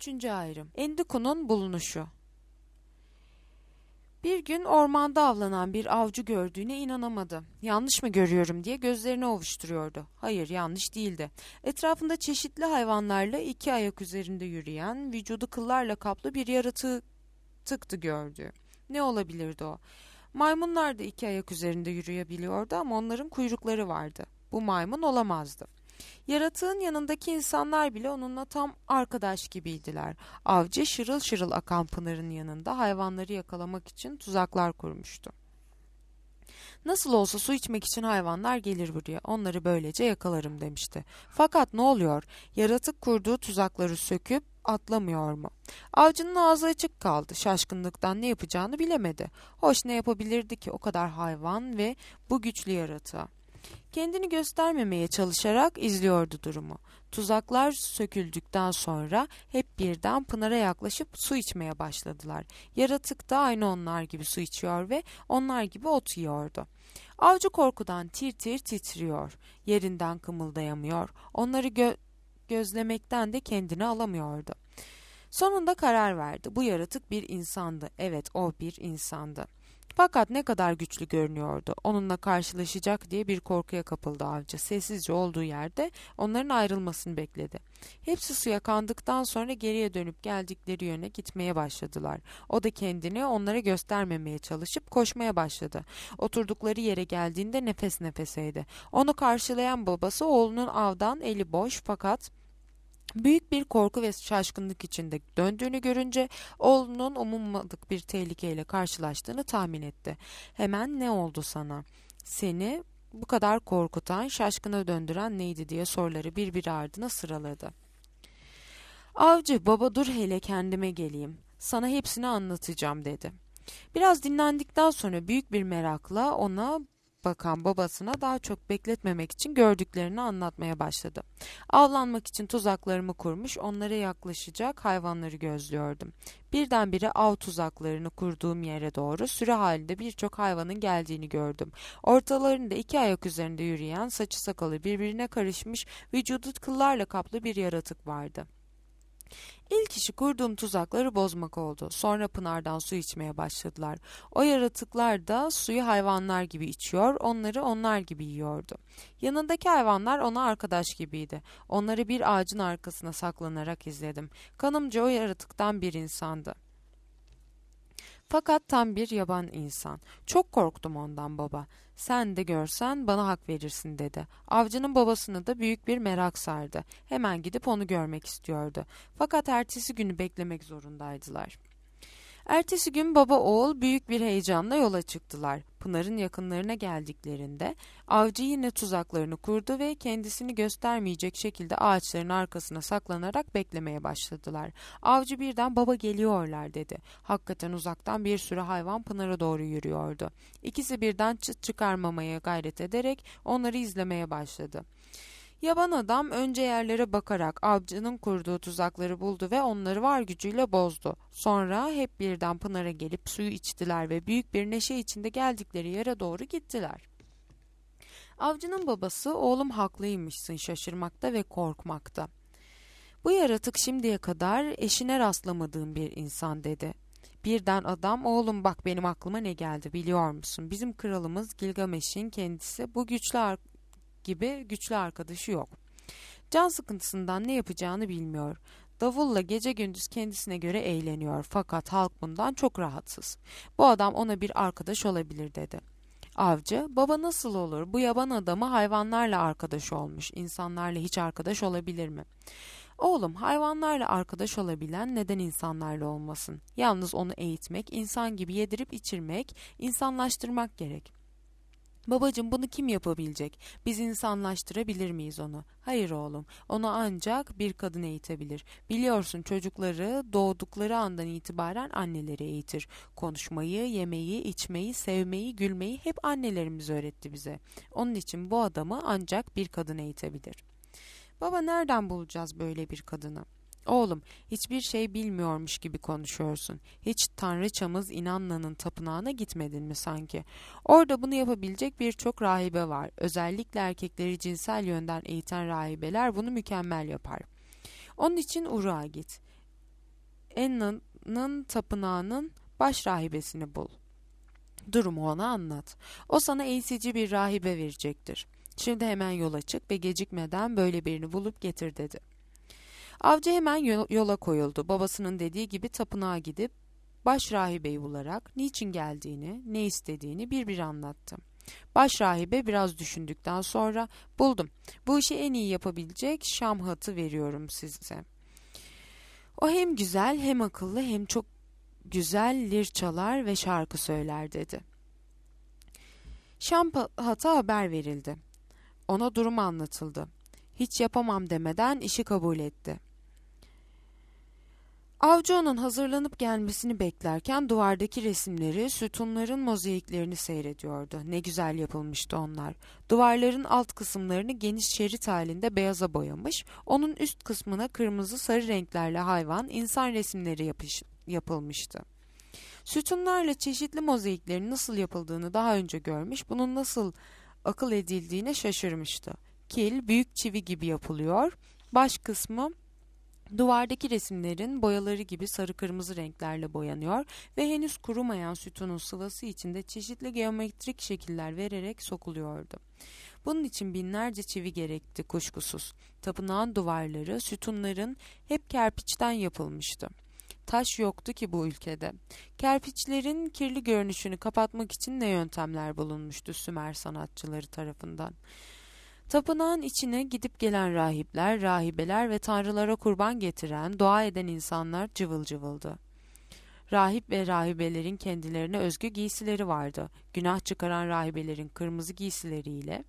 3. ayrım. Endiku'nun bulunuşu. Bir gün ormanda avlanan bir avcı gördüğüne inanamadı. Yanlış mı görüyorum diye gözlerini ovuşturuyordu. Hayır, yanlış değildi. Etrafında çeşitli hayvanlarla 2 ayak üzerinde yürüyen, vücudu kıllarla kaplı bir yaratıktı gördü. Ne olabilirdi o? Maymunlar da 2 ayak üzerinde yürüyebiliyordu ama onların kuyrukları vardı. Bu maymun olamazdı. Yaratığın yanındaki insanlar bile onunla tam arkadaş gibiydiler. Avcı şırıl şırıl akan pınarın yanında hayvanları yakalamak için tuzaklar kurmuştu. Nasıl olsa su içmek için hayvanlar gelir buraya. Onları böylece yakalarım demişti. Fakat ne oluyor? Yaratık kurduğu tuzakları söküp atlamıyor mu? Avcının ağzı açık kaldı. Şaşkınlıktan ne yapacağını bilemedi. Hoş, ne yapabilirdi ki o kadar hayvan ve bu güçlü yaratığa? Kendini göstermemeye çalışarak izliyordu durumu. Tuzaklar söküldükten sonra hep birden Pınar'a yaklaşıp su içmeye başladılar. Yaratık da aynı onlar gibi su içiyor ve onlar gibi ot yiyordu. Avcı korkudan tir tir titriyor. Yerinden kımıldayamıyor. Onları gözlemekten de kendini alamıyordu. Sonunda karar verdi. Bu yaratık bir insandı. Evet, o bir insandı. Fakat ne kadar güçlü görünüyordu. Onunla karşılaşacak diye bir korkuya kapıldı avcı. Sessizce olduğu yerde onların ayrılmasını bekledi. Hepsi suya kandıktan sonra geriye dönüp geldikleri yöne gitmeye başladılar. O da kendini onlara göstermemeye çalışıp koşmaya başladı. Oturdukları yere geldiğinde nefes nefeseydi. Onu karşılayan babası oğlunun avdan eli boş fakat büyük bir korku ve şaşkınlık içinde döndüğünü görünce oğlunun umulmadık bir tehlikeyle karşılaştığını tahmin etti. Hemen "Ne oldu sana? Seni bu kadar korkutan, şaşkına döndüren neydi?" diye soruları birbiri ardına sıraladı. Avcı, "Baba dur hele kendime geleyim. Sana hepsini anlatacağım." dedi. Biraz dinlendikten sonra büyük bir merakla ona bakan babasına daha çok bekletmemek için gördüklerini anlatmaya başladı. Avlanmak için tuzaklarımı kurmuş, onlara yaklaşacak hayvanları gözlüyordum. Birdenbire av tuzaklarını kurduğum yere doğru sürü halinde birçok hayvanın geldiğini gördüm. Ortalarında 2 ayak üzerinde yürüyen, saçı sakalı birbirine karışmış, vücudu kıllarla kaplı bir yaratık vardı. İlk işi kurduğum tuzakları bozmak oldu. Sonra pınardan su içmeye başladılar. O yaratıklar da suyu hayvanlar gibi içiyor, onları onlar gibi yiyordu. Yanındaki hayvanlar ona arkadaş gibiydi. Onları bir ağacın arkasına saklanarak izledim. Kanımca o yaratıktan bir insandı. Fakat tam bir yaban insan. Çok korktum ondan baba. Sen de görsen bana hak verirsin dedi. Avcının babasını da büyük bir merak sardı. Hemen gidip onu görmek istiyordu. Fakat ertesi günü beklemek zorundaydılar. Ertesi gün baba oğul büyük bir heyecanla yola çıktılar. Pınar'ın yakınlarına geldiklerinde avcı yine tuzaklarını kurdu ve kendisini göstermeyecek şekilde ağaçların arkasına saklanarak beklemeye başladılar. Avcı birden "Baba geliyorlar" dedi. Hakikaten uzaktan bir sürü hayvan Pınar'a doğru yürüyordu. İkisi birden çıt çıkarmamaya gayret ederek onları izlemeye başladı. Yaban adam önce yerlere bakarak avcının kurduğu tuzakları buldu ve onları var gücüyle bozdu. Sonra hep birden Pınar'a gelip suyu içtiler ve büyük bir neşe içinde geldikleri yere doğru gittiler. Avcının babası "Oğlum haklıymışsın şaşırmakta ve korkmakta. Bu yaratık şimdiye kadar eşine rastlamadığım bir insan" dedi. Birden adam "Oğlum bak benim aklıma ne geldi biliyor musun? Bizim kralımız Gilgameş'in kendisi bu güçlü arkadaşı yok. Can sıkıntısından ne yapacağını bilmiyor. Davulla gece gündüz kendisine göre eğleniyor fakat halk bundan çok rahatsız. Bu adam ona bir arkadaş olabilir" dedi. Avcı "Baba nasıl olur? Bu yaban adamı hayvanlarla arkadaş olmuş. İnsanlarla hiç arkadaş olabilir mi?" "Oğlum hayvanlarla arkadaş olabilen neden insanlarla olmasın? Yalnız onu eğitmek, insan gibi yedirip içirmek, insanlaştırmak gerek." "Babacığım bunu kim yapabilecek? Biz insanlaştırabilir miyiz onu?" "Hayır oğlum, onu ancak bir kadın eğitebilir. Biliyorsun çocukları doğdukları andan itibaren anneleri eğitir. Konuşmayı, yemeyi, içmeyi, sevmeyi, gülmeyi hep annelerimiz öğretti bize. Onun için bu adamı ancak bir kadın eğitebilir." "Baba nereden bulacağız böyle bir kadını?" "Oğlum hiçbir şey bilmiyormuş gibi konuşuyorsun. Hiç Tanrıçamız İnanna'nın tapınağına gitmedin mi sanki? Orada bunu yapabilecek birçok rahibe var. Özellikle erkekleri cinsel yönden eğiten rahibeler bunu mükemmel yapar. Onun için Uruk'a git. Enna'nın tapınağının baş rahibesini bul. Durumu ona anlat. O sana eğitici bir rahibe verecektir. Şimdi hemen yola çık ve gecikmeden böyle birini bulup getir dedi. Avcı hemen yola koyuldu. Babasının dediği gibi tapınağa gidip baş rahibeyi bularak niçin geldiğini, ne istediğini bir anlattı. Baş rahibe biraz düşündükten sonra buldum. Bu işi en iyi yapabilecek Şamhat'ı veriyorum size. O hem güzel hem akıllı hem çok güzel lir çalar ve şarkı söyler dedi. Şamhat'a haber verildi. Ona durum anlatıldı. Hiç yapamam demeden işi kabul etti. Avcı onun hazırlanıp gelmesini beklerken duvardaki resimleri, sütunların mozaiklerini seyrediyordu. Ne güzel yapılmıştı onlar. Duvarların alt kısımlarını geniş şerit halinde beyaza boyamış, onun üst kısmına kırmızı sarı renklerle hayvan, insan resimleri yapılmıştı. Sütunlarla çeşitli mozaiklerin nasıl yapıldığını daha önce görmüş, bunun nasıl akıl edildiğine şaşırmıştı. Kil, büyük çivi gibi yapılıyor, baş kısmı duvardaki resimlerin boyaları gibi sarı kırmızı renklerle boyanıyor ve henüz kurumayan sütunun sıvası içinde çeşitli geometrik şekiller vererek sokuluyordu. Bunun için binlerce çivi gerekti kuşkusuz. Tapınağın duvarları, sütunların hep kerpiçten yapılmıştı. Taş yoktu ki bu ülkede. Kerpiçlerin kirli görünüşünü kapatmak için ne yöntemler bulunmuştu Sümer sanatçıları tarafından. Tapınağın içine gidip gelen rahipler, rahibeler ve tanrılara kurban getiren, dua eden insanlar cıvıl cıvıldı. Rahip ve rahibelerin kendilerine özgü giysileri vardı. Günah çıkaran rahibelerin kırmızı giysileriyle,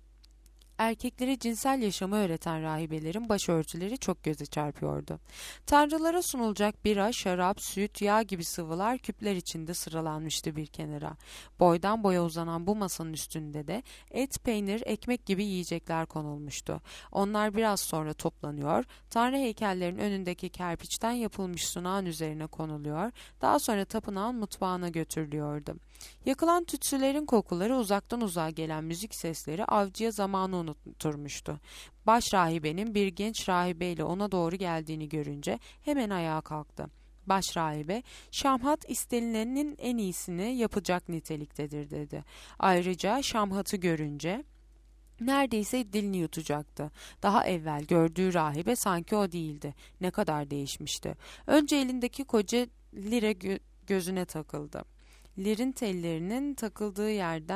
erkeklere cinsel yaşamı öğreten rahibelerin başörtüleri çok göze çarpıyordu. Tanrılara sunulacak bira, şarap, süt, yağ gibi sıvılar küpler içinde sıralanmıştı bir kenara. Boydan boya uzanan bu masanın üstünde de et, peynir, ekmek gibi yiyecekler konulmuştu. Onlar biraz sonra toplanıyor, tanrı heykellerinin önündeki kerpiçten yapılmış sunağın üzerine konuluyor, daha sonra tapınağın mutfağına götürülüyordu. Yakılan tütsülerin kokuları, uzaktan uzağa gelen müzik sesleri avcıya zamanı unutturmuştu. Baş rahibenin bir genç rahibeyle ona doğru geldiğini görünce hemen ayağa kalktı. Baş rahibe, Şamhat istenilenin en iyisini yapacak niteliktedir dedi. Ayrıca Şamhat'ı görünce neredeyse dilini yutacaktı. Daha evvel gördüğü rahibe sanki o değildi. Ne kadar değişmişti. Önce elindeki koca lire gözüne takıldı. Lirin tellerinin takıldığı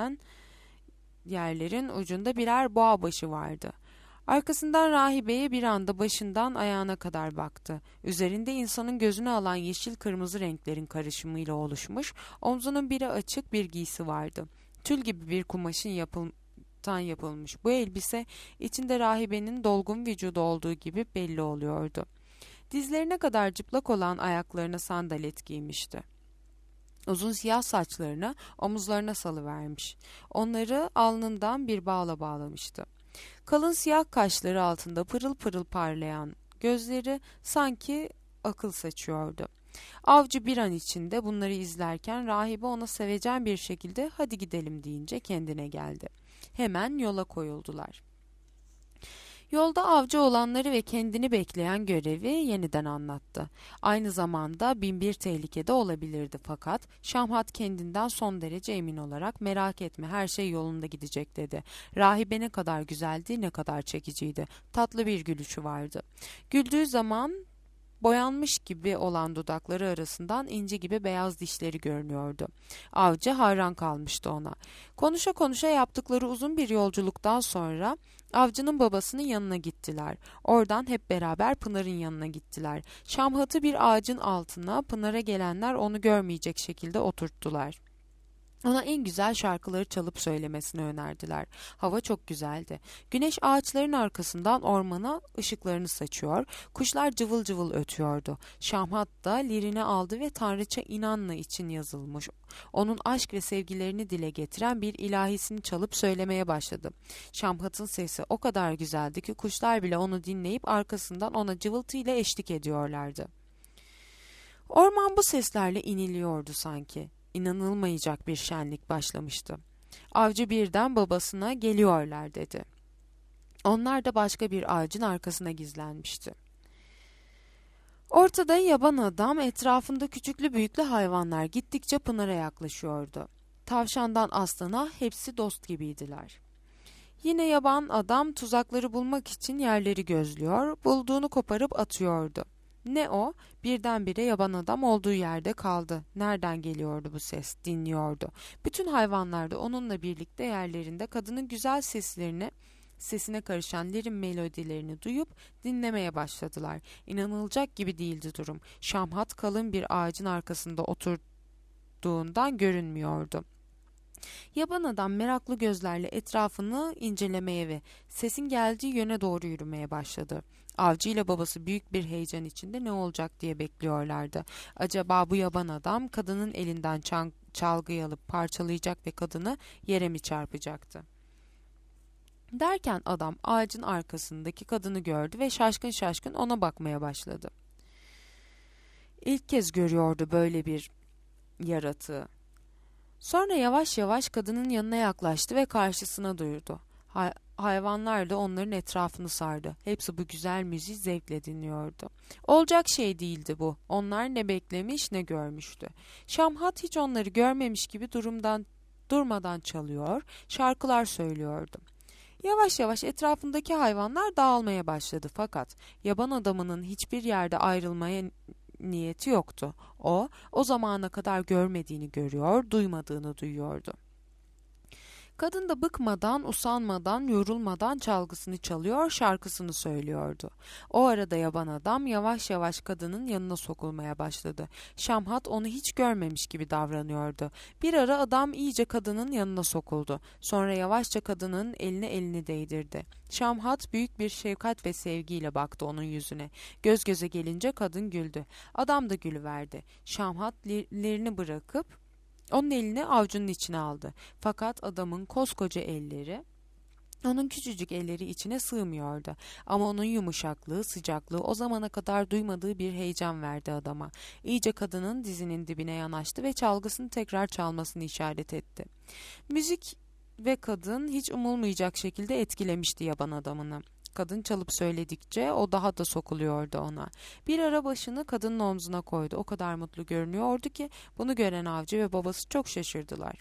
yerlerin ucunda birer boğa başı vardı. Arkasından rahibeye bir anda başından ayağına kadar baktı. Üzerinde insanın gözünü alan yeşil kırmızı renklerin karışımıyla oluşmuş, omzunun biri açık bir giysi vardı. Tül gibi bir kumaşın yapılmış. Bu elbise içinde rahibenin dolgun vücudu olduğu gibi belli oluyordu. Dizlerine kadar çıplak olan ayaklarına sandalet giymişti. Uzun siyah saçlarını omuzlarına salıvermiş. Onları alnından bir bağla bağlamıştı. Kalın siyah kaşları altında pırıl pırıl parlayan gözleri sanki akıl saçıyordu. Avcı bir an içinde bunları izlerken rahibe ona sevecen bir şekilde hadi gidelim deyince kendine geldi. Hemen yola koyuldular. Yolda avcı olanları ve kendini bekleyen görevi yeniden anlattı. Aynı zamanda binbir tehlikede olabilirdi fakat Şamhat kendinden son derece emin olarak merak etme her şey yolunda gidecek dedi. Rahibe ne kadar güzeldi, ne kadar çekiciydi. Tatlı bir gülüşü vardı. Güldüğü zaman boyanmış gibi olan dudakları arasından ince gibi beyaz dişleri görünüyordu. Avcı hayran kalmıştı ona. Konuşa konuşa yaptıkları uzun bir yolculuktan sonra avcının babasının yanına gittiler. Oradan hep beraber Pınar'ın yanına gittiler. Şamhat'ı bir ağacın altına, Pınar'a gelenler onu görmeyecek şekilde oturttular. Ona en güzel şarkıları çalıp söylemesini önerdiler. Hava çok güzeldi. Güneş ağaçların arkasından ormana ışıklarını saçıyor, kuşlar cıvıl cıvıl ötüyordu. Şamhat da lirini aldı ve Tanrıça İnanna için yazılmış, onun aşk ve sevgilerini dile getiren bir ilahisini çalıp söylemeye başladı. Şamhat'ın sesi o kadar güzeldi ki kuşlar bile onu dinleyip arkasından ona cıvıltıyla eşlik ediyorlardı. Orman bu seslerle iniliyordu sanki. İnanılmayacak bir şenlik başlamıştı. Avcı birden babasına geliyorlar dedi. Onlar da başka bir ağacın arkasına gizlenmişti. Ortada yaban adam, etrafında küçüklü büyüklü hayvanlar gittikçe Pınar'a yaklaşıyordu. Tavşandan aslana hepsi dost gibiydiler. Yine yaban adam tuzakları bulmak için yerleri gözlüyor, bulduğunu koparıp atıyordu. Ne o? Birdenbire yaban adam olduğu yerde kaldı. Nereden geliyordu bu ses? Dinliyordu. Bütün hayvanlar da onunla birlikte yerlerinde kadının güzel sesine karışan lirin melodilerini duyup dinlemeye başladılar. İnanılacak gibi değildi durum. Şamhat kalın bir ağacın arkasında oturduğundan görünmüyordu. Yaban adam meraklı gözlerle etrafını incelemeye ve sesin geldiği yöne doğru yürümeye başladı. Avcı ile babası büyük bir heyecan içinde ne olacak diye bekliyorlardı. Acaba bu yaban adam kadının elinden çalgıyı alıp parçalayacak ve kadını yere mi çarpacaktı? Derken adam ağacın arkasındaki kadını gördü ve şaşkın şaşkın ona bakmaya başladı. İlk kez görüyordu böyle bir yaratığı. Sonra yavaş yavaş kadının yanına yaklaştı ve karşısına duyurdu. Hayvanlar da onların etrafını sardı. Hepsi bu güzel müziği zevkle dinliyordu. Olacak şey değildi bu. Onlar ne beklemiş ne görmüştü. Şamhat hiç onları görmemiş gibi durmadan çalıyor, şarkılar söylüyordu. Yavaş yavaş etrafındaki hayvanlar dağılmaya başladı fakat yaban adamının hiçbir yerde ayrılmaya niyeti yoktu. O zamana kadar görmediğini görüyor, duymadığını duyuyordu. Kadın da bıkmadan, usanmadan, yorulmadan çalgısını çalıyor, şarkısını söylüyordu. O arada yaban adam yavaş yavaş kadının yanına sokulmaya başladı. Şamhat onu hiç görmemiş gibi davranıyordu. Bir ara adam iyice kadının yanına sokuldu. Sonra yavaşça kadının elini değdirdi. Şamhat büyük bir şefkat ve sevgiyle baktı onun yüzüne. Göz göze gelince kadın güldü. Adam da gülüverdi. Şamhat lirini bırakıp onun elini avucunun içine aldı. Fakat adamın koskoca elleri, onun küçücük elleri içine sığmıyordu. Ama onun yumuşaklığı, sıcaklığı o zamana kadar duymadığı bir heyecan verdi adama. İyice kadının dizinin dibine yanaştı ve çalgısını tekrar çalmasını işaret etti. Müzik ve kadın hiç umulmayacak şekilde etkilemişti yaban adamını. Kadın çalıp söyledikçe o daha da sokuluyordu ona. Bir ara başını kadının omzuna koydu. O kadar mutlu görünüyordu ki bunu gören avcı ve babası çok şaşırdılar.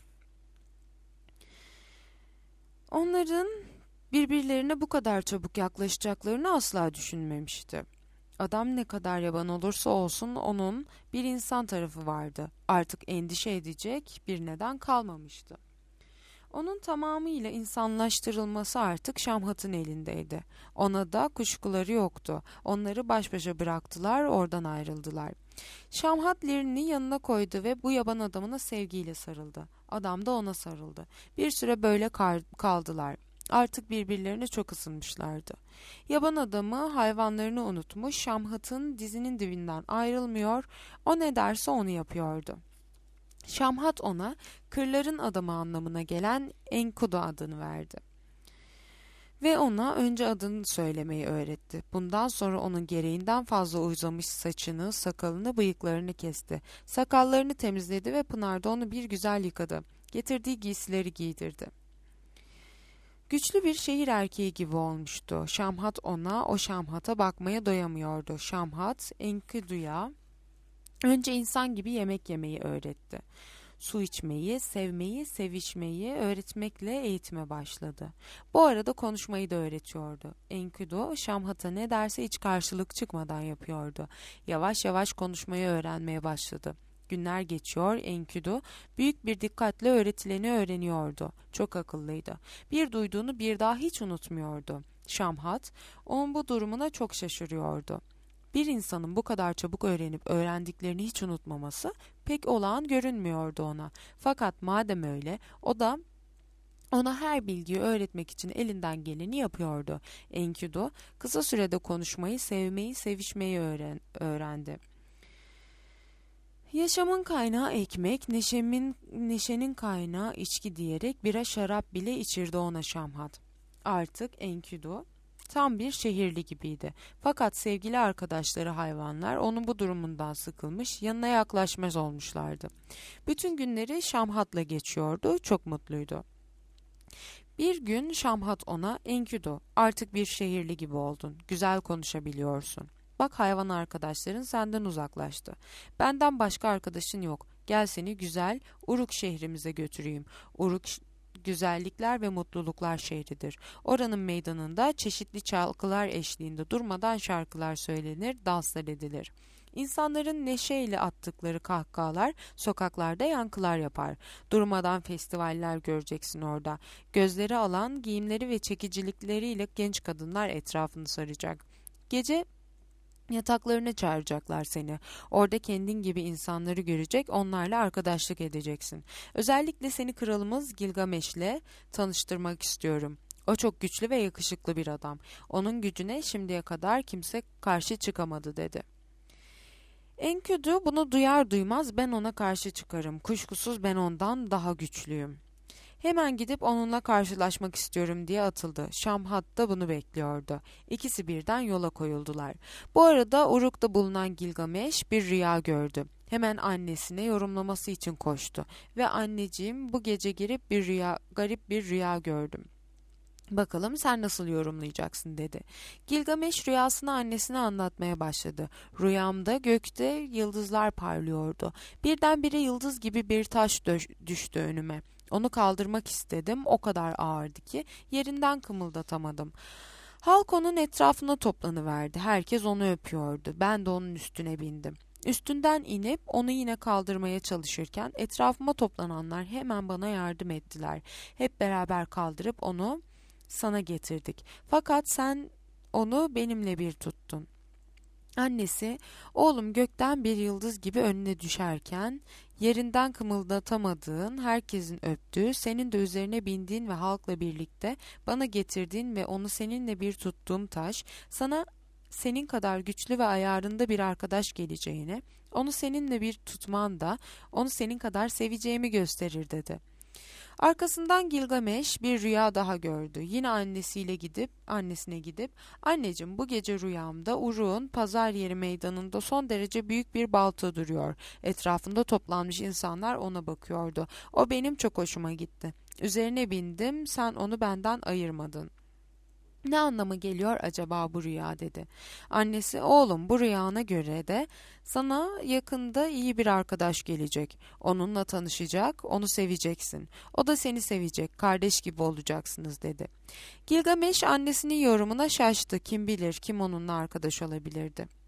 Onların birbirlerine bu kadar çabuk yaklaşacaklarını asla düşünmemişti. Adam ne kadar yaban olursa olsun onun bir insan tarafı vardı. Artık endişe edecek bir neden kalmamıştı. Onun tamamıyla insanlaştırılması artık Şamhat'ın elindeydi. Ona da kuşkuları yoktu. Onları baş başa bıraktılar, oradan ayrıldılar. Şamhat lirini yanına koydu ve bu yaban adamına sevgiyle sarıldı. Adam da ona sarıldı. Bir süre böyle kaldılar. Artık birbirlerine çok ısınmışlardı. Yaban adamı hayvanlarını unutmuş, Şamhat'ın dizinin dibinden ayrılmıyor, o ne derse onu yapıyordu. Şamhat ona kırların adamı anlamına gelen Enkudu adını verdi. Ve ona önce adını söylemeyi öğretti. Bundan sonra onun gereğinden fazla uzamış saçını, sakalını, bıyıklarını kesti. Sakallarını temizledi ve pınarda onu bir güzel yıkadı. Getirdiği giysileri giydirdi. Güçlü bir şehir erkeği gibi olmuştu. Şamhat o Şamhat'a bakmaya doyamıyordu. Şamhat, Enkudu'ya önce insan gibi yemek yemeyi öğretti. Su içmeyi, sevmeyi, sevişmeyi öğretmekle eğitime başladı. Bu arada konuşmayı da öğretiyordu. Enkudu, Şamhat'a ne derse hiç karşılık çıkmadan yapıyordu. Yavaş yavaş konuşmayı öğrenmeye başladı. Günler geçiyor, Enkudu büyük bir dikkatle öğretileni öğreniyordu. Çok akıllıydı. Bir duyduğunu bir daha hiç unutmuyordu. Şamhat, onun bu durumuna çok şaşırıyordu. Bir insanın bu kadar çabuk öğrenip öğrendiklerini hiç unutmaması pek olağan görünmüyordu ona. Fakat madem öyle, o da ona her bilgiyi öğretmek için elinden geleni yapıyordu. Enkudu kısa sürede konuşmayı, sevmeyi, sevişmeyi öğrendi. Yaşamın kaynağı ekmek, neşenin kaynağı içki diyerek bira şarap bile içirdi ona Şamhat. Artık Enkudu tam bir şehirli gibiydi. Fakat sevgili arkadaşları hayvanlar onun bu durumundan sıkılmış, yanına yaklaşmaz olmuşlardı. Bütün günleri Şamhat'la geçiyordu, çok mutluydu. Bir gün Şamhat ona, Enkudu, artık bir şehirli gibi oldun, güzel konuşabiliyorsun. Bak hayvan arkadaşların senden uzaklaştı. Benden başka arkadaşın yok. Gel seni güzel Uruk şehrimize götüreyim. Uruk güzellikler ve mutluluklar şehridir. Oranın meydanında çeşitli çalgılar eşliğinde durmadan şarkılar söylenir, danslar edilir. İnsanların neşeyle attıkları kahkahalar sokaklarda yankılar yapar. Durmadan festivaller göreceksin orada. Gözleri alan giyimleri ve çekicilikleriyle genç kadınlar etrafını saracak. Gece yataklarına çağıracaklar seni. Orada kendin gibi insanları görecek, onlarla arkadaşlık edeceksin. Özellikle seni kralımız Gilgameş'le tanıştırmak istiyorum. O çok güçlü ve yakışıklı bir adam. Onun gücüne şimdiye kadar kimse karşı çıkamadı dedi. Enkidu bunu duyar duymaz ben ona karşı çıkarım. Kuşkusuz ben ondan daha güçlüyüm. Hemen gidip onunla karşılaşmak istiyorum diye atıldı. Şamhat da bunu bekliyordu. İkisi birden yola koyuldular. Bu arada Uruk'ta bulunan Gilgameş bir rüya gördü. Hemen annesine yorumlaması için koştu. Ve anneciğim bu gece garip bir rüya gördüm. Bakalım sen nasıl yorumlayacaksın dedi. Gilgameş rüyasını annesine anlatmaya başladı. Rüyamda gökte yıldızlar parlıyordu. Birdenbire yıldız gibi bir taş düştü önüme. Onu kaldırmak istedim. O kadar ağırdı ki yerinden kımıldatamadım. Halk onun etrafına toplanıverdi. Herkes onu öpüyordu. Ben de onun üstüne bindim. Üstünden inip onu yine kaldırmaya çalışırken etrafıma toplananlar hemen bana yardım ettiler. Hep beraber kaldırıp onu sana getirdik. Fakat sen onu benimle bir tuttun. Annesi, oğlum gökten bir yıldız gibi önüne düşerken, yerinden kımıldatamadığın, herkesin öptüğü, senin de üzerine bindiğin ve halkla birlikte bana getirdiğin ve onu seninle bir tuttuğum taş, sana senin kadar güçlü ve ayarında bir arkadaş geleceğini, onu seninle bir tutman da onu senin kadar seveceğimi gösterir dedi. Arkasından Gilgameş bir rüya daha gördü. Yine annesine gidip, anneciğim bu gece rüyamda Uruk'un pazar yeri meydanında son derece büyük bir balta duruyor. Etrafında toplanmış insanlar ona bakıyordu. O benim çok hoşuma gitti. Üzerine bindim, sen onu benden ayırmadın. Ne anlamı geliyor acaba bu rüya dedi. Annesi oğlum bu rüyana göre de sana yakında iyi bir arkadaş gelecek. Onunla tanışacak, onu seveceksin. O da seni sevecek, kardeş gibi olacaksınız dedi. Gilgameş annesinin yorumuna şaştı. Kim bilir kim onunla arkadaş olabilirdi.